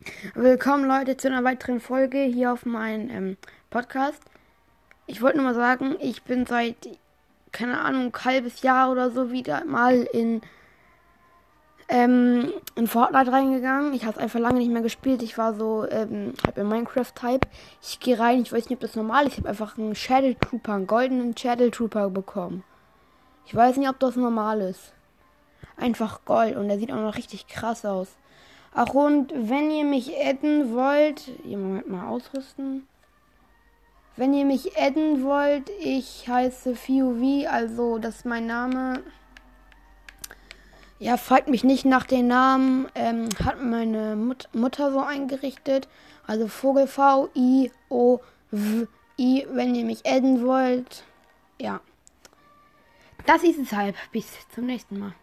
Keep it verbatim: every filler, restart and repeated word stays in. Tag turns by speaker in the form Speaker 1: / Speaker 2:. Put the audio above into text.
Speaker 1: Willkommen Leute zu einer weiteren Folge hier auf meinem ähm, Podcast. Ich wollte nur mal sagen, ich bin seit, keine Ahnung, ein halbes Jahr oder so wieder mal in, ähm, in Fortnite reingegangen. Ich habe es einfach lange nicht mehr gespielt. Ich war so, ähm, halt im Minecraft-Type. Ich gehe rein, ich weiß nicht, ob das normal ist. Ich habe einfach einen Shadow Trooper, einen goldenen Shadow Trooper bekommen. Ich weiß nicht, ob das normal ist. Einfach Gold und der sieht auch noch richtig krass aus. Ach, und wenn ihr mich adden wollt, ihr Moment mal ausrüsten. Wenn ihr mich adden wollt, ich heiße F U V, also das ist mein Name. Ja, fragt mich nicht nach den Namen, ähm, hat meine Mut- Mutter so eingerichtet. Also Vogel V I O W I, wenn ihr mich adden wollt. Ja. Das ist es halt. Bis zum nächsten Mal.